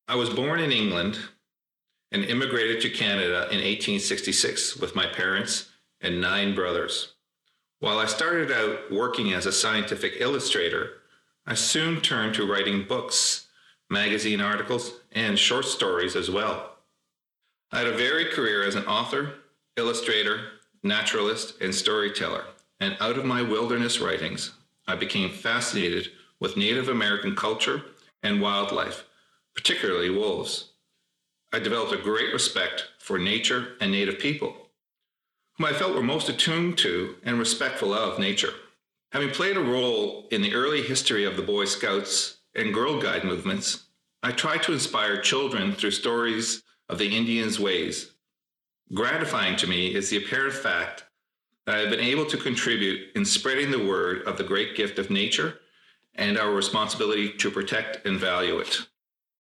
I was born in England and immigrated to Canada in 1866 with my parents and 9 brothers. While I started out working as a scientific illustrator, I soon turned to writing books, magazine articles, and short stories as well. I had a varied career as an author, illustrator, naturalist, and storyteller, and out of my wilderness writings, I became fascinated with Native American culture and wildlife, particularly wolves. I developed a great respect for nature and Native people, whom I felt were most attuned to and respectful of nature. Having played a role in the early history of the Boy Scouts and Girl Guide movements, I tried to inspire children through stories of the Indians' ways. Gratifying to me is the apparent fact that I have been able to contribute in spreading the word of the great gift of nature and our responsibility to protect and value it.